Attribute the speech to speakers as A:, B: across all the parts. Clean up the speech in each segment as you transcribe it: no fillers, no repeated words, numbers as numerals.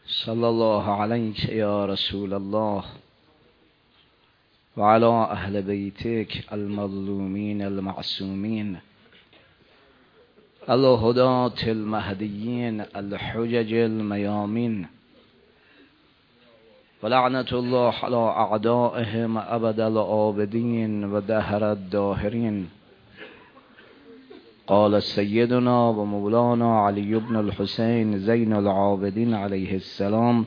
A: صلى الله عليك يا رسول الله وعلى أهل بيتك المظلومين المعصومين الهداة المهديين الحجج الميامين ولعنة الله على أعدائهم أبد الآبدين ودهر الداهرين. قال سيدنا ومولانا علي بن الحسين زين العابدين عليه السلام: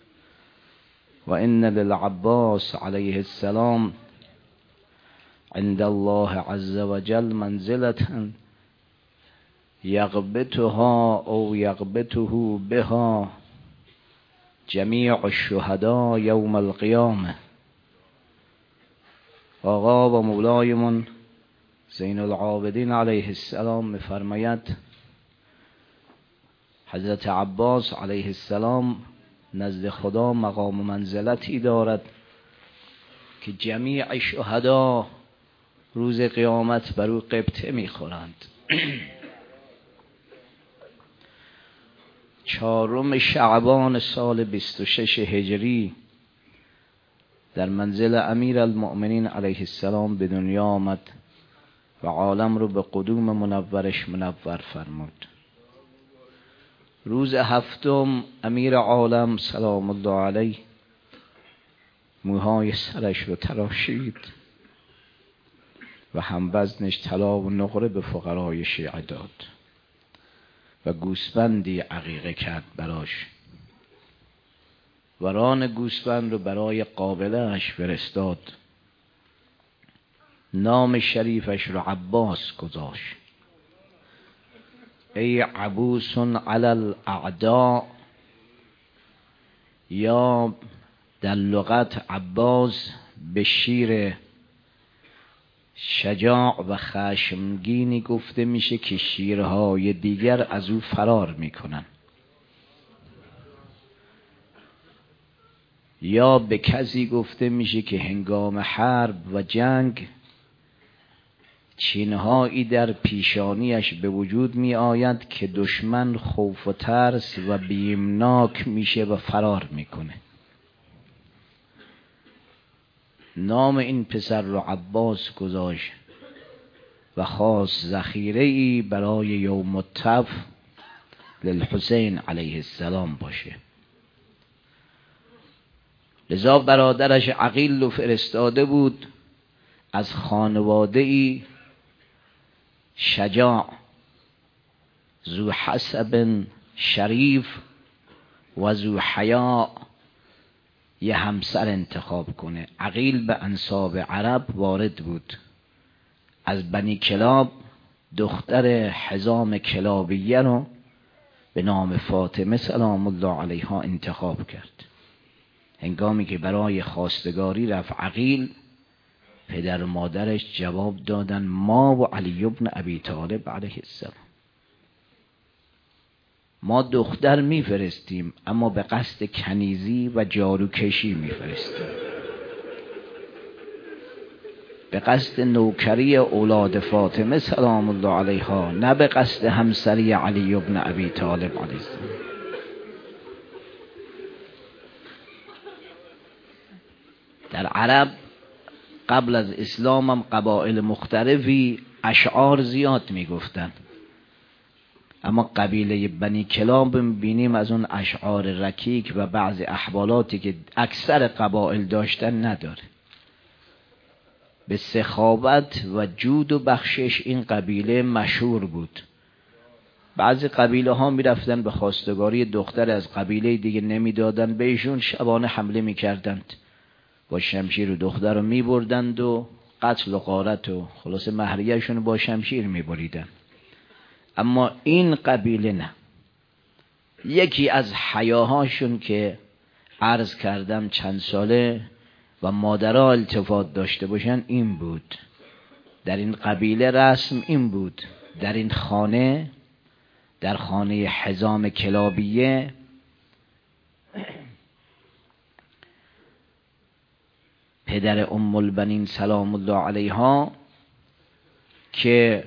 A: وإن للعباس عليه السلام عند الله عز وجل منزلة يغبطها أو يغبطه بها جميع الشهداء يوم القيامة. آقا و مولایمون زین العابدین علیه السلام می‌فرماید حضرت عباس علیه السلام نزد خدا مقام و منزلتی دارد که جمیع شهدا روز قیامت بر او غبطه می‌خورند. 4 شعبان سال 26 هجری در منزل امیر المؤمنین علیه السلام به دنیا آمد و عالم رو به قدوم منورش منور فرمود. روز 7 امیر عالم سلام الله علیه موهای سرش رو تراشید و هم وزنش طلا و نقره به فقرای شیعه داد و گوسفندی عقیقه کرد براش و ران گوسفند رو برای قابلهش فرستاد. نام شریفش رو عباس گذاشت. ای عبوس علی الاعداء، یا در لغت عباس به شیر شجاع و خشمگینی گفته میشه که شیرهای دیگر از او فرار میکنن، یا به کسی گفته میشه که هنگام حرب و جنگ چینهایی در پیشانیش به وجود می آید که دشمن خوف و ترس و بیمناک میشه و فرار میکنه. نام این پسر رو عباس گذاشت و خاص ذخیره‌ای برای یوم التف للحسین علیه السلام باشه. لذا برادرش عقیل رو فرستاده بود از خانواده‌ای شجاع ذو حسب شریف و ذو حیا یه همسر انتخاب کنه. عقیل به انساب عرب وارد بود. از بنی کلاب دختر حزام کلابیه رو به نام فاطمه سلام الله علیها انتخاب کرد. هنگامی که برای خواستگاری رفت عقیل، پدر و مادرش جواب دادن ما و علی بن ابی طالب علیه السلام ما دختر میفرستیم اما به قصد کنیزی و جاروکشی میفرستیم، به قصد نوکری اولاد فاطمه سلام الله علیها، نه به قصد همسری علی بن ابی طالب علیه السلام. در عرب قبل از اسلام هم قبایل مختلفی اشعار زیاد میگفتن، اما قبیله بنی کلاب بینیم از اون اشعار رکیک و بعض احوالاتی که اکثر قبایل داشتن نداره. به سخاوت و جود و بخشش این قبیله مشهور بود. بعضی قبیله ها میرفتن به خواستگاری دختر از قبیله دیگه نمیدادن بهشون، شبانه حمله میکردند، با شمشیر و دختر رو میبردند و قتل و غارت و خلاص مهریه‌شون با شمشیر میبریدن. اما این قبیله نه. یکی از حیاهاشون که عرض کردم چند ساله و مادرها التفات داشته باشن این بود. در این قبیله رسم این بود، در این خانه، در خانه حزام کلابیه، پدر ام البنین سلام الله علیها که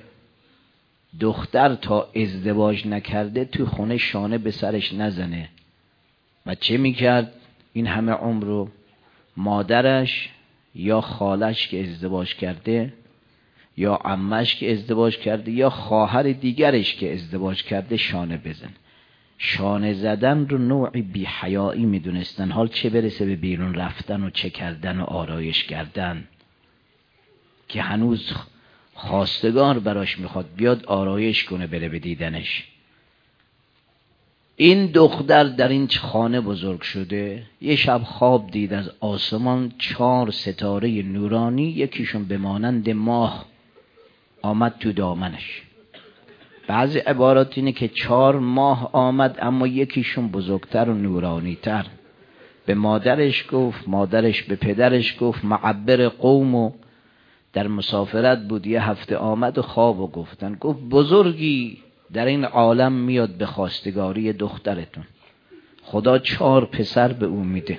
A: دختر تا ازدواج نکرده تو خونه شانه به سرش نزنه و چه میکرد این همه عمر رو؟ مادرش یا خالش که ازدواج کرده یا عمش که ازدواج کرده یا خواهر دیگرش که ازدواج کرده شانه بزن. شانه زدن رو نوعی بی حیایی میدونستن، حال چه برسه به بیرون رفتن و چه کردن و آرایش کردن که هنوز خواستگار براش میخواد بیاد آرایش کنه بره به دیدنش. این دختر در این خانه بزرگ شده. یه شب خواب دید از آسمان 4 ستاره نورانی، یکیشون به مانند ماه آمد تو دامنش. بعضی عبارات اینه که 4 ماه آمد اما یکیشون بزرگتر و نورانی تر. به مادرش گفت، مادرش به پدرش گفت، معبر قوم و در مسافرت بود، یه هفته آمد و خواب و گفتن. گفت بزرگی در این عالم میاد به خواستگاری دخترتون، خدا 4 پسر به او میده،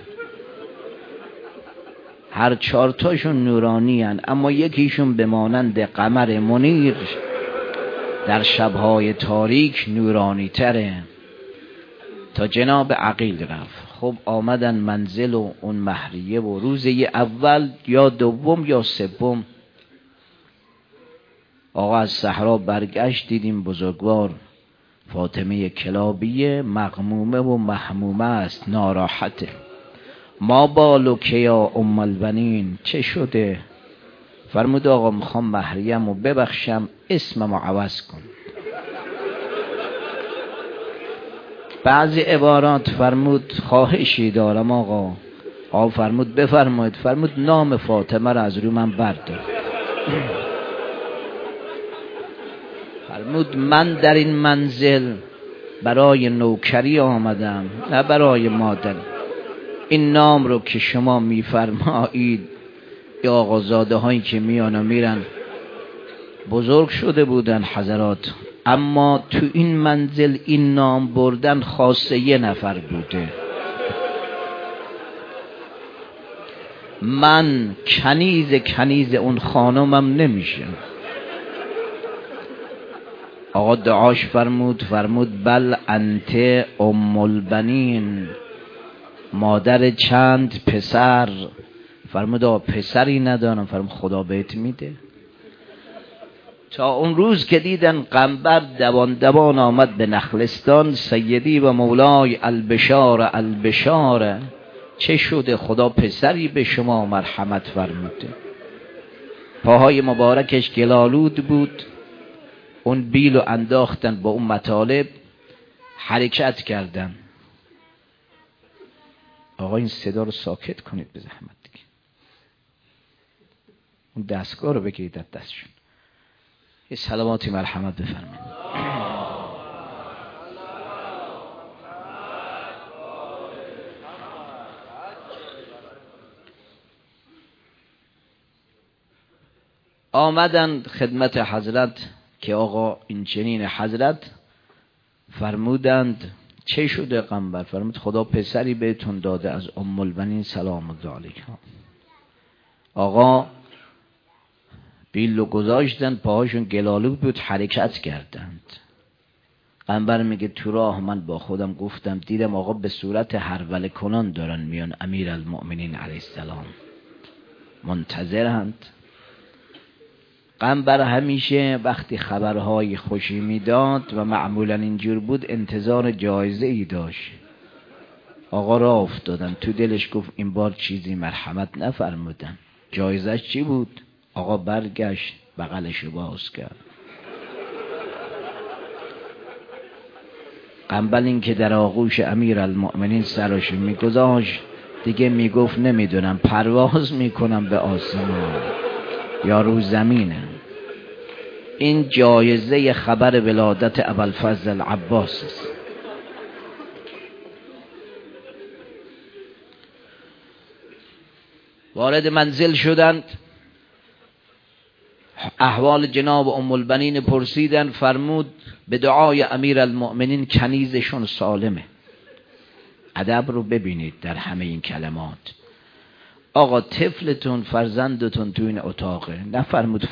A: هر 4 تاشون نورانی هن اما یکیشون به مانند قمر منیر در شبهای تاریک نورانی تره. تا جناب عقیل رفت. خب آمدن منزل و اون مهریه و روز اول یا دوم یا سوم آقا از صحرا برگشت، دیدیم بزرگوار فاطمه کلابیه مغمومه و محمومه است، ناراحته. ما بالو که یا ام البنین، چه شده؟ فرمود آقا میخوام مهریم رو ببخشم، اسمم رو عوض کن. بعضی عبارات فرمود خواهشی دارم آقا. آقا فرمود بفرمایید. فرمود نام فاطمه رو از روی من بردار. فرمود من در این منزل برای نوکری آمدم نه برای مادر. این نام رو که شما میفرمایید یا آقازاده هایی که میان و میرن بزرگ شده بودن حضرات، اما تو این منزل این نام بردن خاصه یه نفر بوده. من کنیز اون خانمم نمیشم. آقا دعاش فرمود بل انت ام البنین، مادر چند پسر. فرمود آقا پسری ندارم. فرمود خدا بهت میده. تا اون روز که دیدن قنبر دوان آمد به نخلستان، سیدی و مولای البشار چه شده؟ خدا پسری به شما مرحمت فرموده. پاهای مبارکش گلالود بود، اون بیلو انداختن با اون مطالب حرکت کردن. آقا این صدا رو ساکت کنید به زحمت دیگه. اون دستگاه رو بگیرید از دستشون. یه سلاماتی مرحمت بفرمایید. آمدن خدمت حضرت که آقا این چنین. حضرت فرمودند چه شده قنبر؟ فرمود خدا پسری بهتون داده از ام البنین سلام الله علیها. آقا بیلو گذاشتن، پاهاشون گلالود بود، حرکت کردند. قنبر میگه تو راه من با خودم گفتم دیدم آقا به صورت هرول کنان دارن میان امیر المؤمنین علیه السلام منتظرند. قنبر همیشه وقتی خبرهای خوشی میداد و معمولا اینجور بود انتظار جایزه ای داشت. آقا را افتادن، تو دلش گفت این بار چیزی مرحمت نفرمودن. جایزش چی بود؟ آقا برگشت بغلشو باز کرد. قنبل این که در آغوش امیر المؤمنین سرشو میگذاشت دیگه میگفت نمیدونم پرواز میکنم به آسمان یا رو زمینه. این جایزه خبر ولادت ابوالفضل العباس است. وارد منزل شدند، احوال جناب ام البنین پرسیدن. فرمود به دعای امیر المؤمنین کنیزشون سالمه. ادب رو ببینید در همه این کلمات. آقا طفلتون فرزندتون تو این اتاقه، نفرمود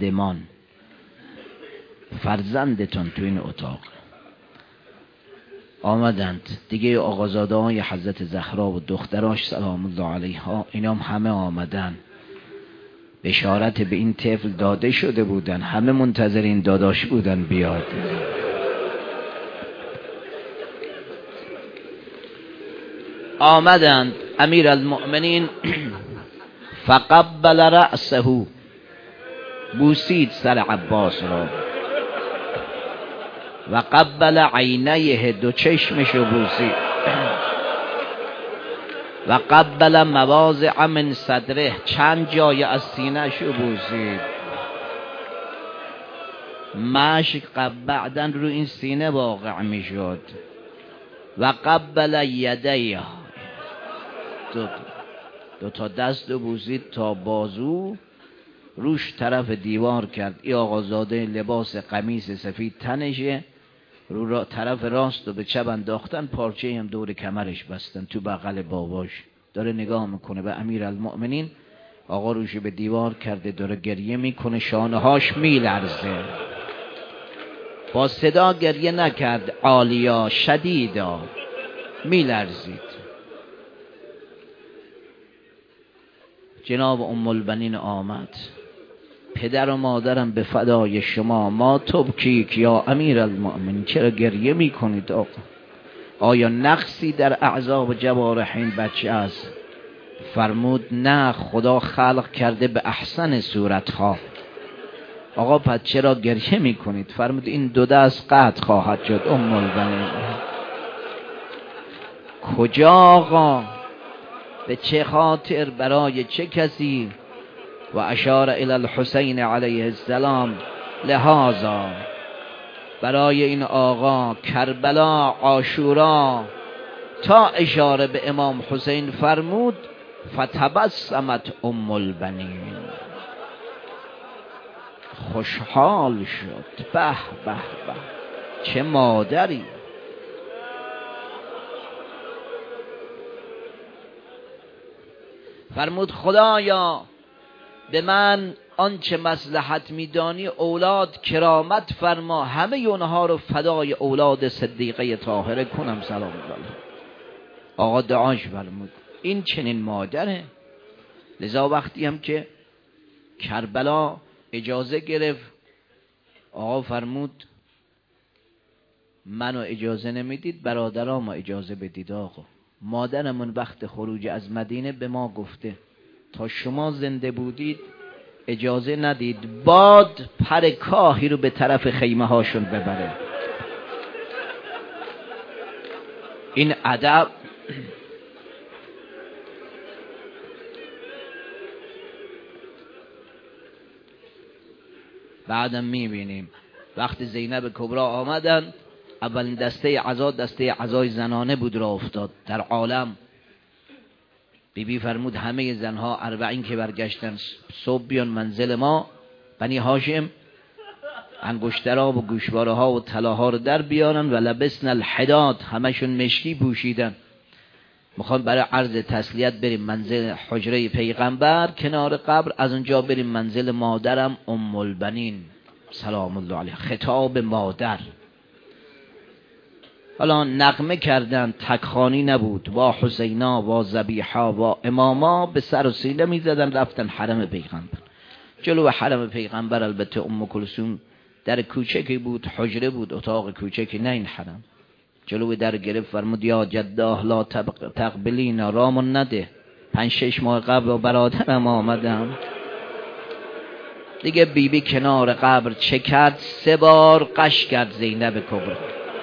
A: فرزندمان، فرزندتون تو این اتاق. آمدند دیگه. آقازاده های حضرت زهرا و دختراش سلام الله علیها اینام همه آمدن. بشارت به این طفل داده شده بودن، همه منتظر این داداش بودن بیاد. آمدند. امیر المؤمنین فقبل رأسه، بوسید سر عباس را، و قبل عینیه، دو چشمشو بوسید، و قبل مواضع من صدره، چند جای از سینه‌شو بوسید. مشک بعدن رو این سینه واقع می شد. و قبل یدیه، دو تا دست بوسید تا بازو، روش طرف دیوار کرد. ای آقازاده لباس قمیص سفید تنشه، رو طرف راست رو به چپ انداختن، پارچه هم دور کمرش بستن تو بغل باباش. داره نگاه میکنه به امیر المؤمنین. آقا روش به دیوار کرده، داره گریه میکنه، شانه هاش میلرزه. با صدا گریه نکرد، عالیا شدیدا میلرزید. جناب ام البنین آمد. پدر و مادرم به فدای شما، ما تبکیک یا امیر المؤمنین، چرا گریه میکنید آقا؟ آیا نقصی در اعضا و جوارح این بچه است؟ فرمود نه، خدا خلق کرده به احسن صورتها. آقا پس چرا گریه میکنید؟ فرمود این دو دست قطع خواهد شد ام البنین. کجا آقا؟ به چه خاطر؟ برای چه کسی؟ و اشار الی الحسین علیه السلام، لهذا، برای این آقا، کربلا، عاشورا، تا اشاره به امام حسین فرمود. فتبسمت ام البنین، خوشحال شد. به به به، چه مادری! فرمود خدایا به من آنچه مصلحت میدانی اولاد کرامت فرما، همه اونها رو فدای اولاد صدیقه طاهره کنم سلام الله. آقا دعاش فرمود. این چنین مادره. لذا وقتی هم که کربلا اجازه گرفت، آقا فرمود منو اجازه نمیدید، برادرامو اجازه بدید. آقا مادرمون وقت خروج از مدینه به ما گفته تا شما زنده بودید اجازه ندید باد پر کاهی رو به طرف خیمه هاشون ببره. این ادب بعدم میبینیم. وقتی زینب کبرا آمدن، اولین دسته عزا دسته عزای زنانه بود را افتاد در عالم. بی فرمود همه زنها 40 که برگشتن، صبح بیان منزل ما بنی هاشم، انگشترها و گوشواره ها و طلاها رو در بیارن. و لبسن الحداد، همشون مشکی پوشیدن. میخوان برای عرض تسلیت بریم منزل حجره پیغمبر کنار قبر، از اونجا بریم منزل مادرم ام البنین سلام الله علیها. خطاب مادر. حالا نغمه کردن، تکخانی نبود، با حسینا با ذبیحا با اماما به سر و سینه میزدن، رفتن حرم پیغمبر. جلو حرم پیغمبر البته ام کلثوم در کوچکی بود، حجره بود، اتاق کوچکی، نه این حرم. جلو در گرفت، فرمود یا جداه لا تقبلینا، رامون نده، 5-6 ماه قبل با برادرم آمدم. دیگه بیبی کنار قبر چه کرد؟ 3 بار قش کرد زینب کبرا.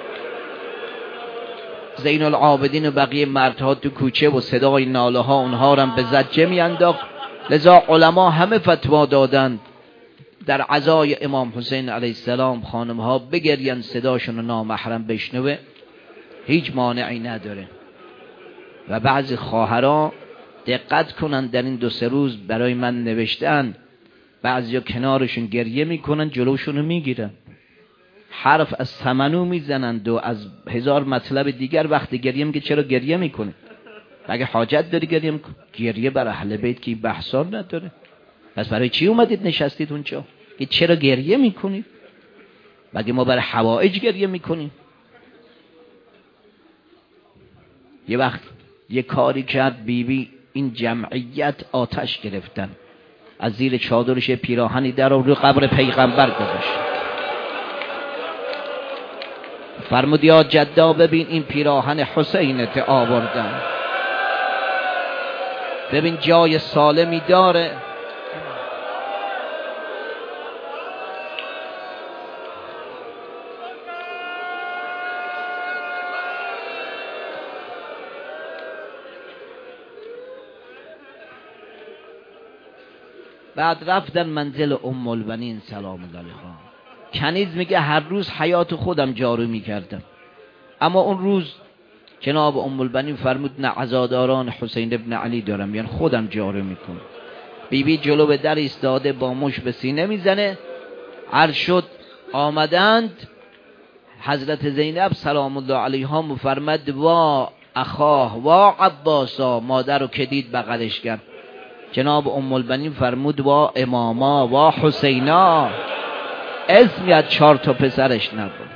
A: زین العابدین و بقیه مردها تو کوچه و صدای ناله ها اونها رو به زجه می انداخت. لذا علما همه فتوا دادند در عزای امام حسین علیه السلام خانم ها بگرین، صداشون نامحرم بشنوه، هیچ مانعی نداره. و بعضی خواهرها دقت کنن، در این 2-3 روز برای من نوشتن، بعضیا کنارشون گریه میکنن، جلوشونو میگیرن، حرف از ثمنو میزنند و از 1000 مطلب دیگر. وقتی گریه میگه چرا گریه میکنه؟ اگه حاجت داری گریه میکنه. گریه بر اهل بیت که بحثا نداره. پس برای چی اومدید نشستید اونجا؟ که چرا گریه میکنید؟ مگه ما برای حوائج گریه میکنیم؟ یه وقت یه کاری کرد بیبی، این جمعیت آتش گرفتن، از زیر چادرش پیراهنی در رو قبر پیغمبر گذاشت. فرمود یا جدا ببین این پیراهن حسینت آوردن، ببین جای سالمی داره. بعد رفتن منزل ام البنین سلام الله علیها. کنیز میگه هر روز حیات خودم جارو میکردم، اما اون روز جناب ام البنین فرمود نه عزاداران حسین ابن علی دارم، یعنی خودم جارو میکنم. بیبی جلو به در ایستاده با مش به سینه میزنه. عرض شد آمدند. حضرت زینب سلام الله علیها مفرمد وا اخاه وا عباسا، مادر رو که دید بغلش کرد. جناب ام البنین فرمود وا اماما وا حسینا، اسمی از 4 تا پسرش نبود.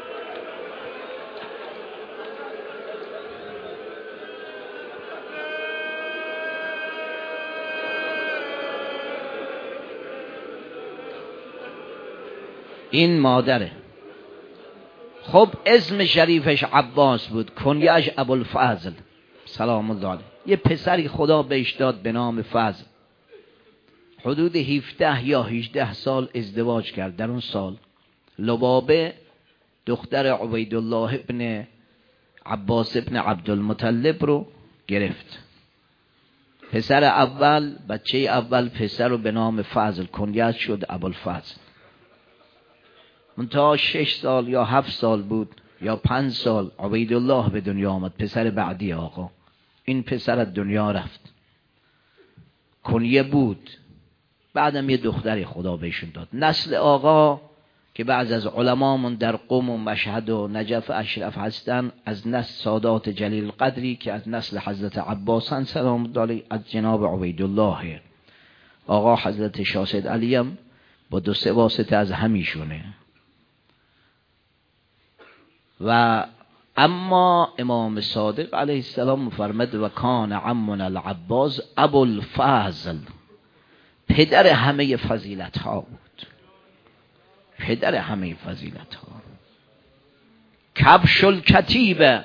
A: این مادره. خب اسم شریفش عباس بود، کنیش ابوالفضل سلام الله علیه. یه پسری خدا بهش داد به نام فضل. حدود 17 یا 18 سال ازدواج کرد. در اون سال لبابه دختر عبیدالله ابن عباس ابن عبدالمطلب رو گرفت. پسر اول، بچه اول پسر رو به نام فضل کنیت شد ابوالفضل. منتها 6 سال یا 7 سال بود یا 5 سال عبیدالله به دنیا آمد، پسر بعدی آقا. این پسر از دنیا رفت، کنیه بود. بعدم یه دختری خدا بهشون داد. نسل آقا که بعض از علمامون در قم و مشهد و نجف اشرف هستن، از نسل سادات جلیل قدری که از نسل حضرت عباسن سلام الله علیه، از جناب عبیدالله آقا حضرت شاهزاده علی هم با 2-3 واسطه از همیشونه. و اما امام صادق علیه السلام مفرمد و کان عمنا العباس ابوالفضل، پدر همه فضیلت ها بود، پدر همه فضیلت ها. کبش الکتیبه،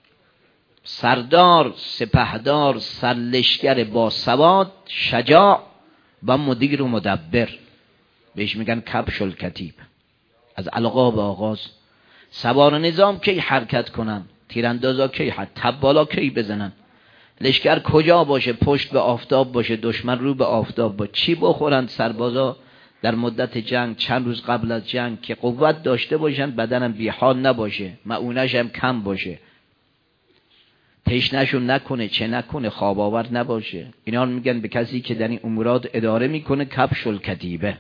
A: سردار سپهدار سرلشکر با سواد شجاع و مدیر و مدبر، بهش میگن کبش الکتیب. از القاب آغاز سوار نظام کی حرکت کنن، تیراندازا کی تبالا کی بزنن، لشکر کجا باشه، پشت به آفتاب باشه، دشمن رو به آفتاب باشه، چی بخورن سربازا در مدت جنگ، چند روز قبل از جنگ، که قوت داشته باشن، بدنم بی حال نباشه، مؤونش هم کم باشه، تشنه‌شون نکنه، چه نکنه، خواب آور نباشه. اینا میگن به کسی که در این امورات اداره میکنه کبش الکتیبه.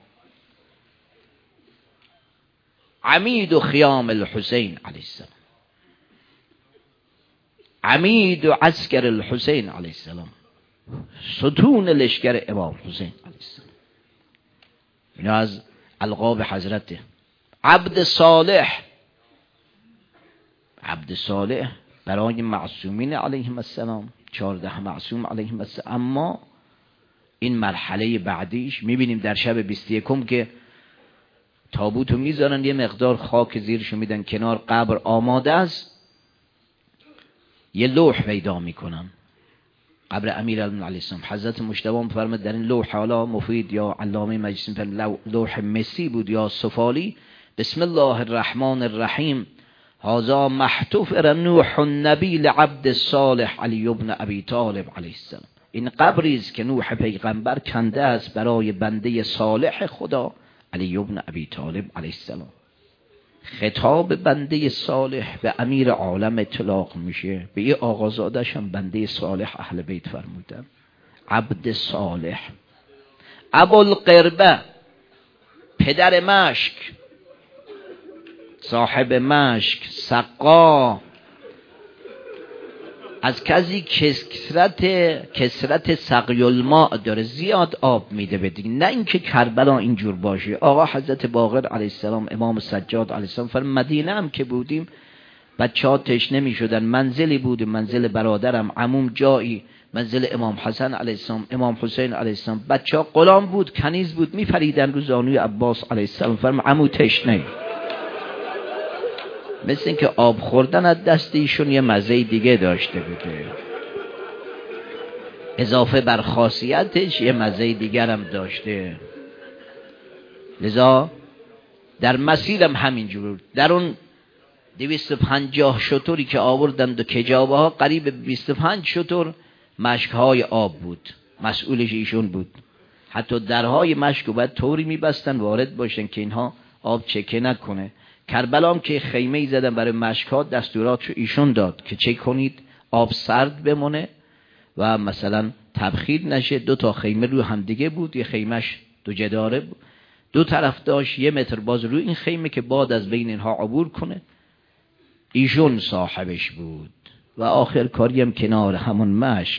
A: عمید و خیام الحسین علیه السلام، عمید و عسکر الحسین علیه السلام، ستون لشکر امام حسین علیه السلام. اینا از القاب حضرته. عبد صالح، عبد صالح برای معصومین علیهم السلام، 14 معصوم علیهم السلام. اما این مرحله بعدیش میبینیم در شب 21 که تابوتو میذارن، یه مقدار خاک زیرشو میدن کنار، قبر آماده است، یه لوح پیدا میکنن، قبر امیرالمومنین علیه السلام. حضرت مجتبی میفرماد در این لوح، حالا مفید یا علامه مجلسی میفرماد لوح مسی بود یا سفالی، بسم الله الرحمن الرحیم، هذا محتفر نوح النبی لعبد صالح علی ابن ابی طالب علیه السلام. این قبری است که نوح پیغمبر کنده است برای بنده صالح خدا علی ابن ابی طالب علیه السلام. خطاب بنده صالح به امیر عالم اطلاق میشه، به یه آقازادش هم بنده صالح اهل بیت فرمودن، عبد صالح. ابوالقربه، پدر مشک، صاحب مشک، سقا، از کسی کسرت سقی الماء داره، زیاد آب میده به دیگه، نه اینکه کربلا اینجور باشه. آقا حضرت باقر علیه السلام، امام سجاد علیه السلام فرمود مدینه هم که بودیم بچه ها تشنه می شدن. منزلی بود، منزل برادرم، عموم جایی، منزل امام حسن علیه السلام، امام حسین علیه السلام. بچه ها غلام بود، کنیز بود، می پریدن رو زانوی عباس علیه السلام. فرم عمو تشنه. مثل این که آب خوردن از دست ایشون یه مزه دیگه داشته بوده، اضافه بر خاصیتش یه مزه دیگر هم داشته. لذا در مسیرم همینجور، در اون 250 شتری که آوردند و کجابه ها، قریب 25 شتر مشکهای آب بود، مسئولش ایشون بود. حتی درهای مشک رو باید طوری میبستن وارد باشن که اینها آب چکه نکنه. کربلا هم که خیمه ای زدن برای مشکها، دستوراتشو ایشون داد که چک کنید آب سرد بمونه و مثلا تبخیر نشه. 2 تا خیمه روی همدیگه بود، یه خیمهش 2 جداره بود، 2 طرف داشت، 1 متر باز روی این خیمه که باد از بین اینها عبور کنه. ایشون صاحبش بود و آخر کاری هم کنار همون مشک.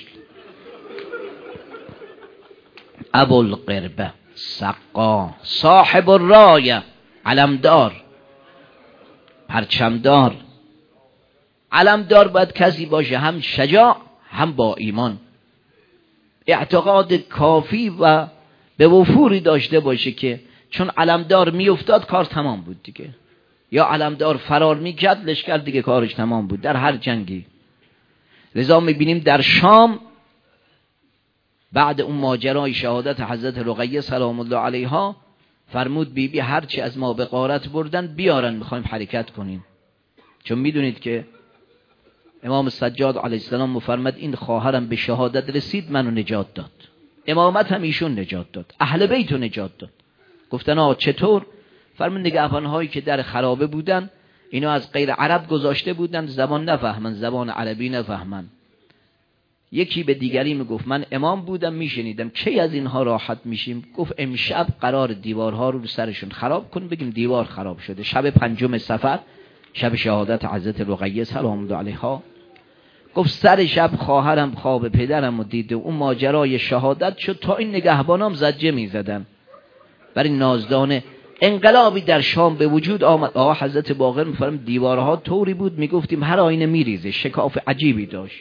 A: ابوالقربه سقا صاحب الرایه، علمدار، پرچمدار. علمدار باید کسی باشه هم شجاع هم با ایمان، اعتقاد کافی و به وفوری داشته باشه که چون علمدار میافتاد کار تمام بود دیگه، یا علمدار فرار میکرد لشکر دیگه کارش تمام بود در هر جنگی. لذا میبینیم در شام بعد اون ماجرای شهادت حضرت رقیه سلام الله علیها، فرمود بیبی هرچی از ما به غارت بردن بیارن، میخوایم حرکت کنیم. چون میدونید که امام سجاد علیه السلام مفرمد این خواهرم به شهادت رسید منو نجات داد، امامت هم ایشون نجات داد، اهل بیت رو نجات داد. گفتن آقا چطور؟ فرمود نگهبان‌هایی که در خرابه بودن اینا از غیر عرب گذاشته بودن، زبان نفهمن، زبان عربی نفهمن. یکی به دیگری میگفت من امام بودم میشنیدم، کی از اینها راحت میشیم؟ گفت امشب قرار دیوارها رو سرشون خراب کن، بگیم دیوار خراب شده. شب 5 صفر، شب شهادت حضرت رقیه سلام الله علیها، گفت سر شب خواهرم خواب پدرم رو دید و اون ماجرای شهادت شد تا این نگهبانام زجه میزدن. برای نازدانه انقلابی در شام به وجود آمد. آقا حضرت باقر میفرم دیوارها طوری بود میگفتیم هر آینه میریزه، شکاف عجیبی داشت.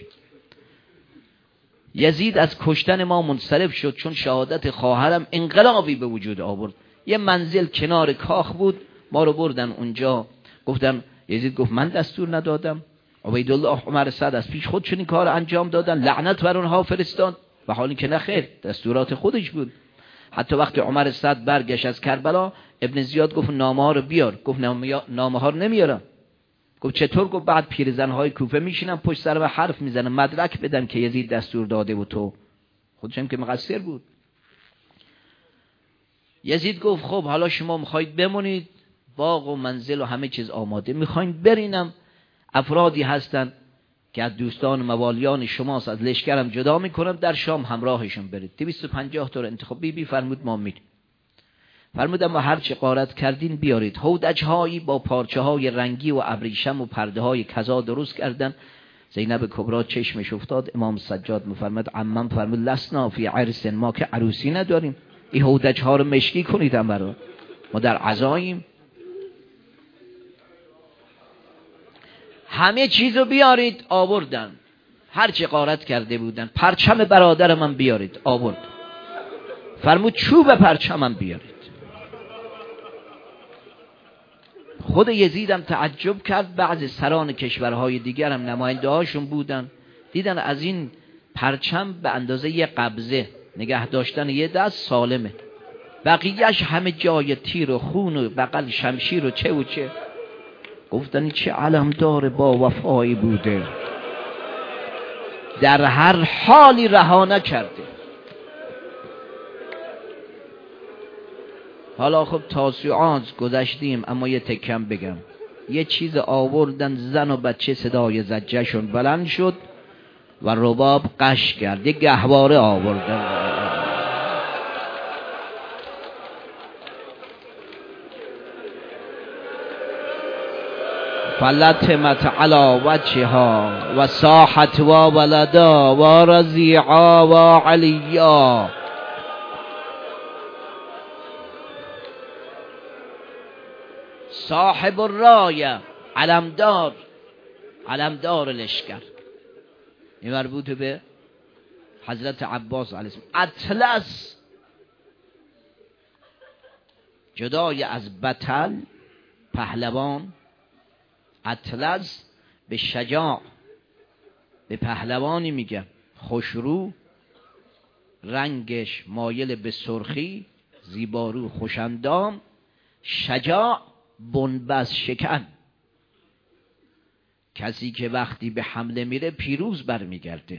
A: یزید از کشتن ما منصرف شد چون شهادت خواهرم انقلابی به وجود آورد. یه منزل کنار کاخ بود، ما رو بردن اونجا. گفتن یزید گفت من دستور ندادم، عبیدالله عمر سعد از پیش خودشون این کار انجام دادن، لعنت بر اونها فرستاد. و حالی که نخیر، دستورات خودش بود. حتی وقتی عمر سعد برگشت از کربلا، ابن زیاد گفت نامه ها رو بیار. گفت نامه ها رو نمیارم. گفت چطور؟ گفت بعد پیرزنهای کوفه میشینن پشت سر و حرف میزنن مدرک بدن که یزید دستور داده و تو. خودش هم که مقصر بود. یزید گفت خب حالا شما میخواید بمونید، باغ و منزل و همه چیز آماده، میخواین برینم افرادی هستن که از دوستان موالیان شماست، از لشکرم جدا میکنم، در شام همراهشون برید. 250 تا انتخاب. بی فرمود ما میریم. فرمودم و هر چه غارت کردین بیارید. هودج‌هایی با پارچه های رنگی و ابریشم و پرده های کذا درست کردن. زینب کبرا چشمش افتاد. امام سجاد مفرمد عمم فرمود لسنا فی عرس، ما که عروسی نداریم، این هودج‌ها رو مشکی کنید هم برا ما در عزاییم. همه چیز رو بیارید. آوردن هر چه غارت کرده بودن. پرچم برادر من بیارید. آورد. فرمود چوب پرچمم بیارید. خود یزیدم تعجب کرد. بعضی سران کشورهای دیگر هم نماینده هاشون بودن، دیدن از این پرچم به اندازه یه قبضه نگه داشتن یه دست سالمه، بقیهش همه جای تیر و خون و بغل شمشیر و چه و چه. گفتن چه علمدار با وفایی بوده، در هر حالی رها نکرده. حالا خب تاسوعات گذشتیم، اما یه تکم بگم. یه چیز آوردن، زن و بچه صدای زجهشون بلند شد و رباب قش کرد. یه گهواره آوردن. فلتمت علی وجهها و صاحت و ولدا و رضیعا و علیا. صاحب الرایه، علمدار، علمدار لشکر، این مربوط به حضرت عباس علیه السلام. اطلس جدای از بطل پهلوان، اطلس به شجاع، به پهلوانی میگن خوشرو، رنگش مایل به سرخی، زیبارو، خوشندام، شجاع، بنبست شکن، کسی که وقتی به حمله میره پیروز برمیگرده.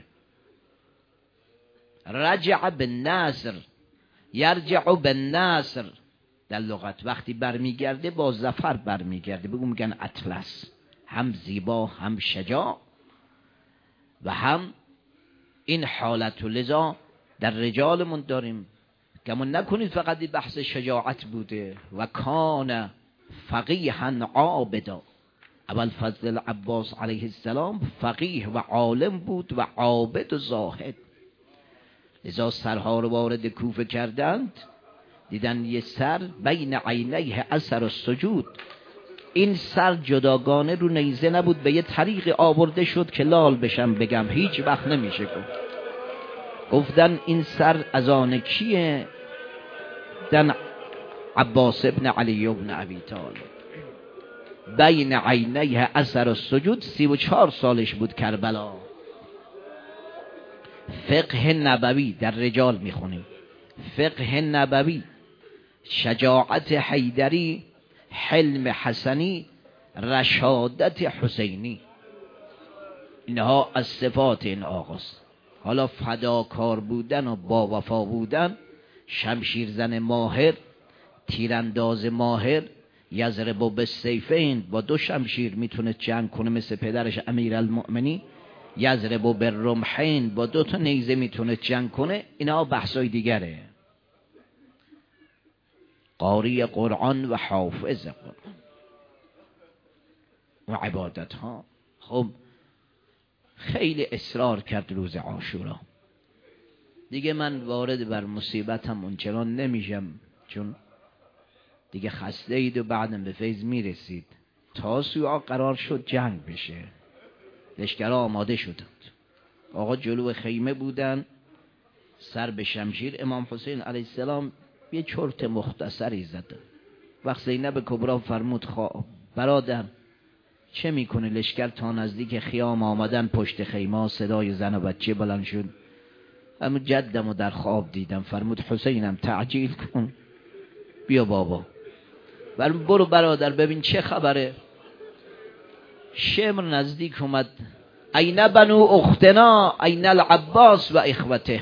A: رجع بالنصر، یرجع بالنصر، در لغت وقتی برمیگرده با ظفر برمیگرده. بگو میگن اطلس، هم زیبا، هم شجاع و هم این حالت. و لذا در رجالمون داریم، گمان نکنید فقط بحث شجاعت بوده. و کان فقیها عابدا، ابوالفضل عباس علیه السلام فقیه و عالم بود و عابد و زاهد. لذا سرها رو وارد کوفه کردند، دیدن یه سر بین عینیه اثر السجود، این سر جداگانه رو نیزه نبود، به یه طریق آورده شد که لال بشم بگم هیچ وقت نمیشه گفت. گفتن این سر از آن کیه؟ دن عباس ابن علی ابن ابی طالب. بین عینیه اثر السجود، 34 سالش بود کربلا. فقه نبوی در رجال میخونیم، فقه نبوی، شجاعت حیدری، حلم حسنی، رشادت حسینی، اینها از صفات این آقاست. حالا فداکار بودن و با وفا بودن، شمشیرزن ماهر، تیرانداز ماهر، یضرب بالسیفین، با 2 شمشیر میتونه جنگ کنه مثل پدرش امیرالمؤمنین، یضرب بالرمحین، با 2 تا نیزه میتونه جنگ کنه. اینها بحثای دیگره. قاری قرآن و حافظ قرآن و عبادت ها. خب خیلی اصرار کرد روز عاشورا. دیگه من وارد بر مصیبتم اونچنان نمیشم، چون دیگه خسته اید و بعدم به فیض میرسید. تاسوعا قرار شد جنگ بشه، لشکرها آماده شدند. آقا جلو خیمه بودن، سر به شمشیر. امام حسین علیه السلام یه چرت مختصری زد. وقت زینب کبرا فرمود برادر چه میکنه؟ لشکر تا نزدیک خیام آمدن، پشت خیمه صدای زن و بچه بلند شد. اما جدمو در خواب دیدم. فرمود حسینم تعجیل کن، بیا بابا، برو برادر ببین چه خبره. شمر نزدیک اومد. این بنو اختنا، این العباس و اخوته.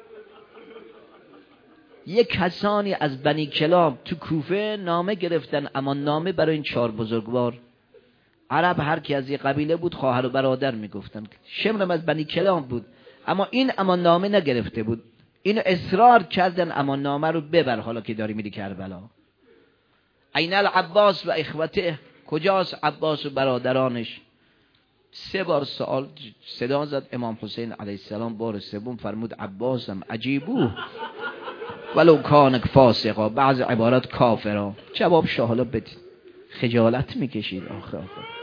A: یک کسانی از بنی کلاب تو کوفه نامه گرفتن، امان نامه برای این 4 بزرگوار. عرب هر کی از یک قبیله بود خواهر و برادر میگفتن. شمرم از بنی کلاب بود، اما این امان نامه نگرفته بود. اینو اصرار کردن امان نامه رو ببر حالا که داری میری کربلا. این العباس و اخوته، کجاست عباس و برادرانش؟ 3 بار سوال صدا زد امام حسین علیه السلام. بار سوم فرمود عباسم عجیبو ولو کانک فاسقا، بعض عبارات کافرا. جواب شاهلا بدید، خجالت میکشید. آخه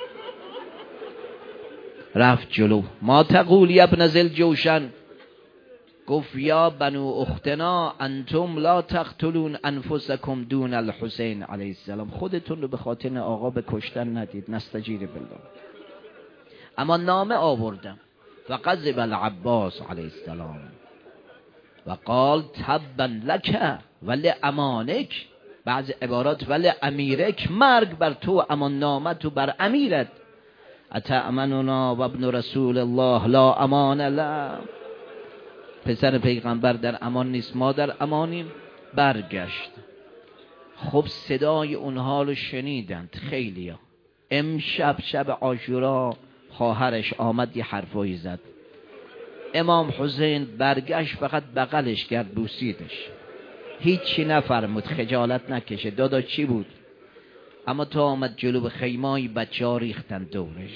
A: رفت جلو. ما تقول یا ابن ذی الجوشن، گفت یا بنو اختنا انتم لا تقتلون انفسکم دون الحسین علیه السلام، خودتون رو به خاطر آقا به کشتن ندید. نستجیر بالله. اما نامه آوردم. فغضب العباس علیه السلام و قال تبا لک ولی امانک، بعض عبارات ولی امیرک، مرگ بر تو، امان نامت و بر امیرت. اتأمننا و ابن رسول الله لا امان له، پسر پیغمبر در امان نیست، ما در امانیم. برگشت. خب صدای اونها رو شنیدند خیلیا. امشب شب عاشورا خواهرش آمد یه حرفایی زد. امام حسین برگشت، فقط بغلش کرد، بوسیدش، هیچی نفرمود، خجالت نکشه. دادا چی بود؟ اما تا آمد جلو به خیمای، بچه ها ریختن دورش.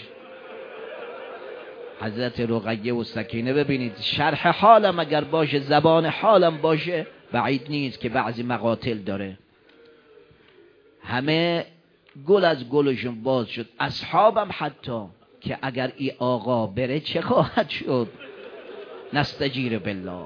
A: حضرت رقیه و سکینه ببینید، شرح حالم اگر باشه، زبان حالم باشه، بعید نیست که بعضی مقاتل داره. همه گل از گلشون باز شد. اصحابم حتی که اگر ای آقا بره چه خواهد شد؟ نستجیر بالله.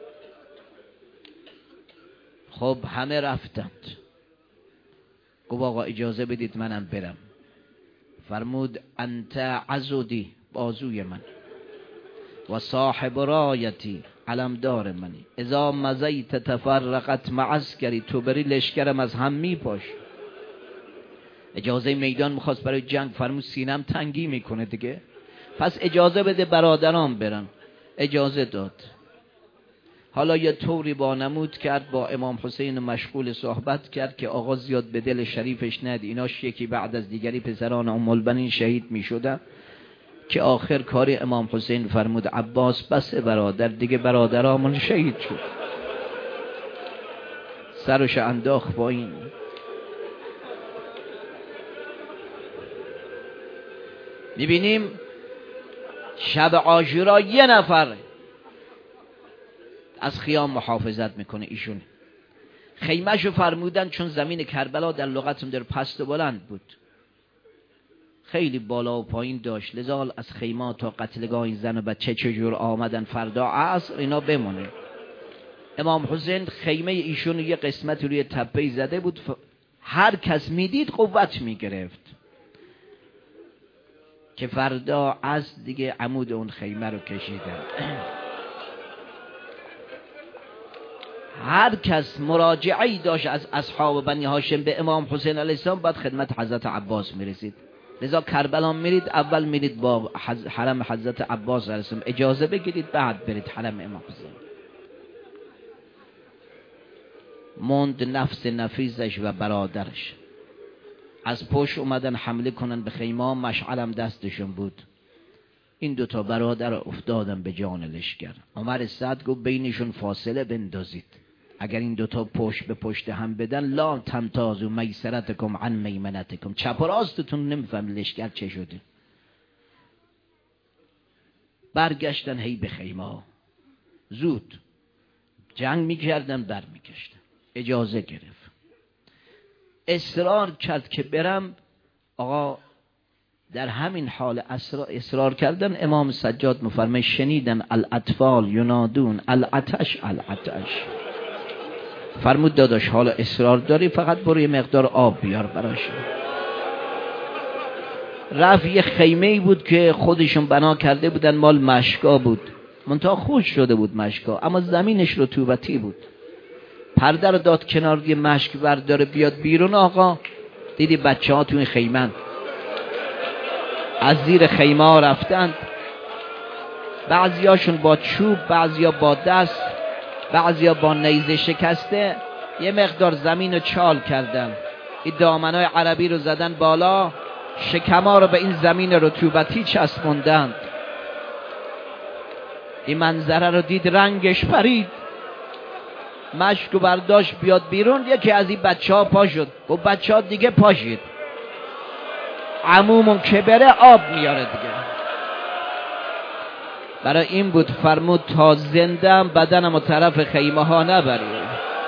A: خب همه رفتند. گفت آقا اجازه بدید منم برم. فرمود انت عضدی، بازوی من، و صاحب رایتی، علمدار منی، اذا مزیت تفرقت معسکری، تو بری لشکرم از هم میپاش. اجازه میدان میخواست برای جنگ، فرمود سینم تنگی میکنه دیگه، پس اجازه بده برادران برن. اجازه داد. حالا یه طوری بانمود کرد، با امام حسین مشغول صحبت کرد که آقا زیاد به دل شریفش ندی، ایناش یکی بعد از دیگری پسران ام البنین شهید میشدن، که آخر کاری امام حسین فرمود عباس بس برادر دیگه، برادرامون شهید شد. سرش انداخت با این. میبینیم شب عاشورا یه نفر از خیام محافظت میکنه، ایشون. خیمهشو فرمودن، چون زمین کربلا در لغتون در پست و بلند بود، خیلی بالا و پایین داشت، لذا از خیمه تا قتلگاه این زن و بچه چجور آمدن فردا عصر اینا بمونه. امام حسین خیمه ایشون یه قسمت روی تپه‌ای زده بود، هر کس میدید قوت میگرفت که فردا عصر دیگه عمود اون خیمه رو کشیدن. هر کس مراجعه‌ای داشت از اصحاب بنی هاشم به امام حسین علیه السلام باید خدمت حضرت عباس میرسید. لذا کربلا میرید، اول میرید با حرم حضرت عباس علیه السلام اجازه بگیرید، بعد برید حرم امام حسین. موند نفس نفیسش و برادرش از پشت اومدن حمله کنن به خیمه، مشعلم دستشون بود. این دوتا برادر افتادن به جان لشکر. عمر سعد گفت بینشون فاصله بندازید، اگر این دوتا پشت به پشت هم بدن، لا تمتازو میسرتکم عن میمنتکم، چپ و راستتون نمیفهم لشکر چه شده. برگشتن هی به خیمه، زود جنگ میکردن، بر میگشتن. اجازه گرفت، اصرار کرد که برم. آقا در همین حال اصرار کردن، امام سجاد مفرمای شنیدم الاطفال ینادون العطش العطش. فرمود داداش حالا اصرار داری، فقط برو یه مقدار آب بیار براش. رفت. یه خیمه‌ای بود که خودشون بنا کرده بودن، مال مشکا بود، منتها خوش شده بود مشکا، اما زمینش رطوبتی بود. پرده رو داد کنار، یه مشک برداره بیاد بیرون. آقا دیدی بچه ها تو این خیمن، از زیر خیمه ها رفتند، بعضیاشون با چوب، بعضیا با دست، بعضیا با نیزه شکسته یه مقدار زمین رو چال کردن. این دامنای عربی رو زدن بالا، شکما رو به این زمین رطوبتی چسبوندند. این منظره رو دید، رنگش پرید، مشک و برداشت بیاد بیرون. یکی از این بچه ها پا شد، گفت بچه ها دیگه پاشید، عمومون که بره آب میاره دیگه. برای این بود فرمود تا زندم بدنم و طرف خیمه ها نبرید.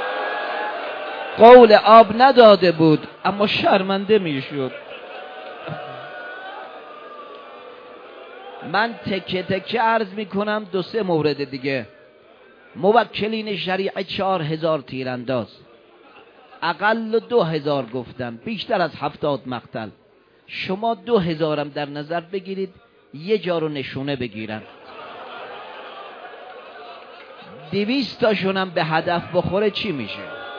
A: قول آب نداده بود اما شرمنده میشد. من تکه تکه عرض میکنم 2-3 مورد دیگه. موکلین شریعه 4000 تیرانداز، اقل 2000 گفتن، بیشتر از 70 مقتل. شما 2000 هم در نظر بگیرید، یه جا رو نشونه بگیرن، 200 تاشون هم به هدف بخوره چی میشه؟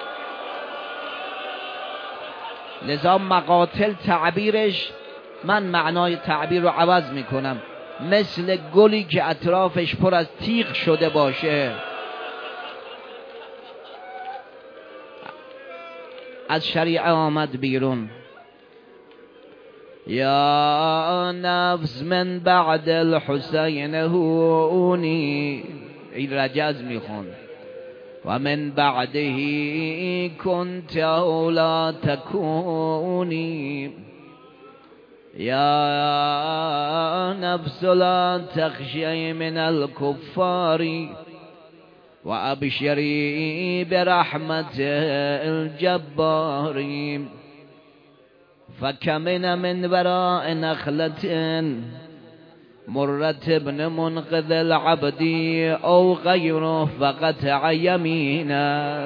A: لذا مقاتل تعبیرش، من معنای تعبیر رو عوض میکنم، مثل گلی که اطرافش پر از تیغ شده باشه. از شریعه آمد بیرون. یا نفس من بعد الحسین هونی، این رجز میخون، و من بعده کنت اولا تکونی، یا نفس لا تخشی من الكفار و ابشری برحمت الجبار، فکمن من وراء نخلة مرت ابن منقذ العبدی او غیره فقطع یمینه،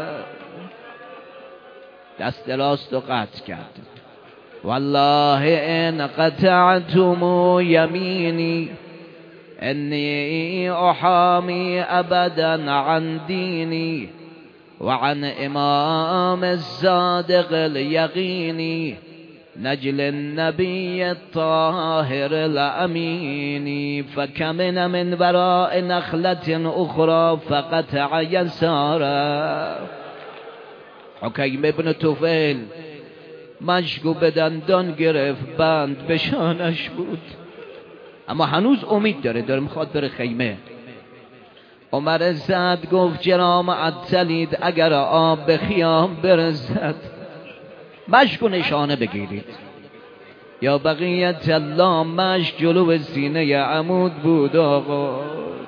A: دست راست رو قطع کرد. والله ان قطعتم یمینی انی احامی ابدا عن دینی وعن امام الصادق اليقيني نجل النبي الطاهر الأمين فكمن من وراء نخلة أخرى فقطع يسارا. حکیم ابن طفیل مشکو به دندان گرفت، بند به شانش بود، اما هنوز امید داره میخواد بره خیمه. عمر سعد گفت جناب عطلید، اگر آب به خیام برسد مشک و نشانه بگیرید. یا بقیت الله مشک جلو سینه عمود بود آقا.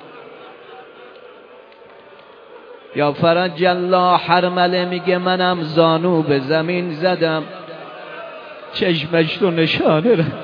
A: یا فرج الله حرمله میگه منم زانو به زمین زدم، چشمش رو نشانه رو.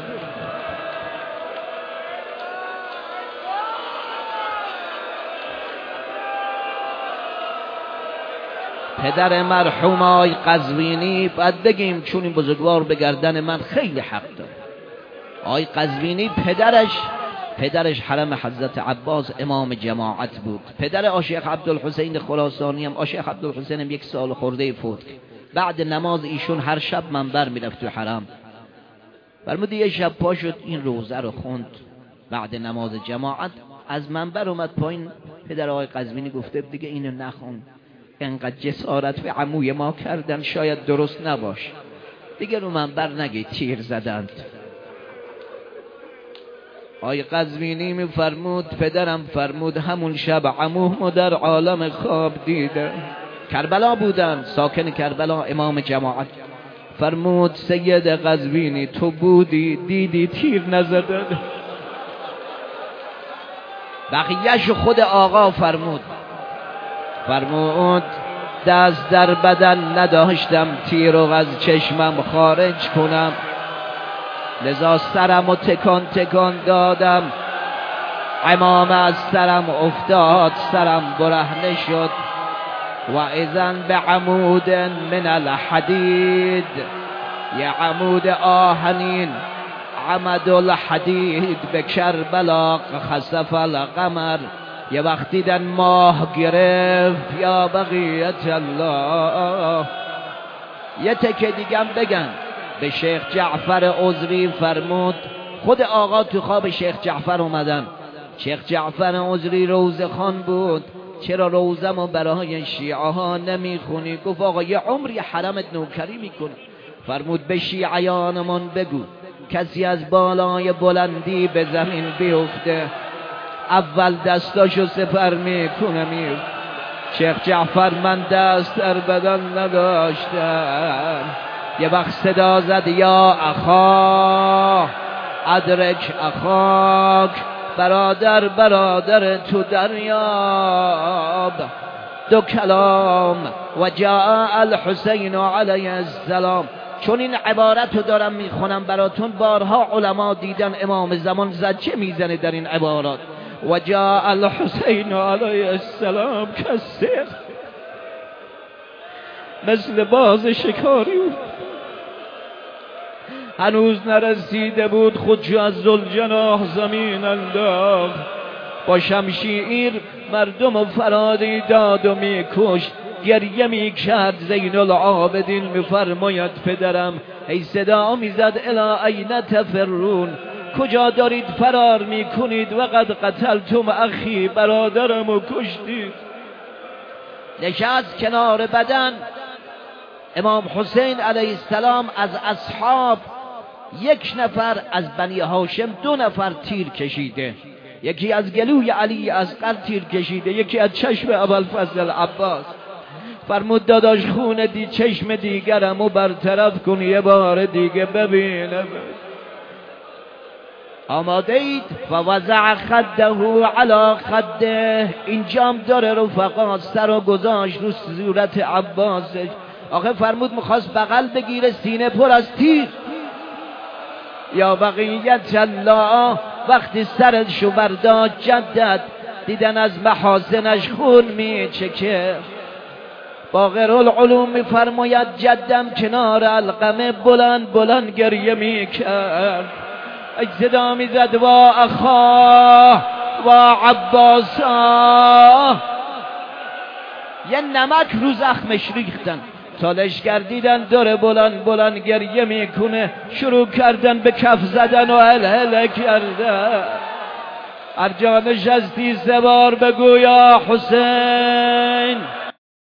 A: پدر مرحوم آقای قزوینی، باید بگیم چون این بزرگوار به گردن من خیلی حق داره. آقای قزوینی پدرش حرم حضرت عباس امام جماعت بود. پدر آشیخ عبدالحسین خراسانی هم، آشیخ عبدالحسین هم 1 سال خورده فوت. بعد نماز ایشون هر شب منبر میرفت تو حرم. فرمود یه شب پا شد این روزه رو خوند بعد نماز جماعت، از منبر اومد پایین. پدر آقای قزوینی گفته دیگه اینو نخون، انقدر جسارت به عموی ما کردن شاید درست نباش، دیگه رو منبر نگی تیر زدند. آقای قزوینی میفرمود پدرم فرمود همون شب عمومو در عالم خواب دیده، کربلا بودن، ساکن کربلا، امام جماعت. فرمود سید قزوینی تو بودی دیدی تیر نزدن. بقیهش خود آقا فرمود دست در بدن نداشتم تیر رو از چشمم خارج کنم، لذا سرم و تکان دادم، امام از سرم افتاد، سرم برهنه شد. و اذن به عمود من الحدید، یه عمود آهنین، عمد الحدید به کربلا خسف القمر. یه وقت دیدن ماه گرفت. یا بقیت الله. یه تکه دیگم بگن به شیخ جعفر عذری فرمود، خود آقا تو خواب شیخ جعفر اومدن. شیخ جعفر عذری روزه خان بود، چرا روزمو برای شیعه ها نمیخونی؟ گفت آقا یه عمری حرمت نوکری میکنه. فرمود به شیعیانمون بگو کسی از بالای بلندی به زمین بیفته اول دستاشو سپر میکنه میفته. شیخ جعفر من دست در بدن نداشتم. یه وقت صدا زد یا اخا ادرک اخاک، برادر تو دریاب. دو کلام و جاء الحسین علیه السلام. چون این عبارت رو دارم میخونم براتون، بارها علما دیدن امام زمان زجه میزنه در این عبارات. و جاء الحسین علیه السلام کسر، مثل باز شکاری هنوز نرسیده بود، خودشو از ذوالجناح زمین انداخت، با شمشیر مردم و فراری داد و میکشت. گریه میکرد. زین العابدین میفرماید پدرم ای صدا میزد الی این تفرون، کجا دارید فرار میکنید؟ وقد قتلتم اخی، برادرمو کشتید. نشست کنار بدن امام حسین علیه السلام. از اصحاب 1 نفر از بنی هاشم 2 نفر تیر کشیده، یکی از گلوی علی اصغر تیر کشیده، یکی از چشم ابوالفضل عباس. فرمود داداش خون چشم دیگرمو برطرف کن، یه بار دیگه ببینم. آماده اید؟ و وضع خده علی خده. اینجام داره رفقا، سر و گذاشت رو صورت عباسش. آخه فرمود میخواست بغل بگیره، سینه پر از تیر. یا بقیت الله وقتی سرشو برداشت جدت دیدن از محاسنش خون میچکه. باقرالعلوم میفرماید جدم کنار علقمه بلند بلند گریه میکرد، اجزدا میزد و اخاه و عباسا. یه نمک رو زخمش ریختن، تالش گردیدن داره بلند بلند گریه میکنه، شروع کردن به کف زدن و هل کردن. هر جا نشستی 3 بار بگو یا حسین.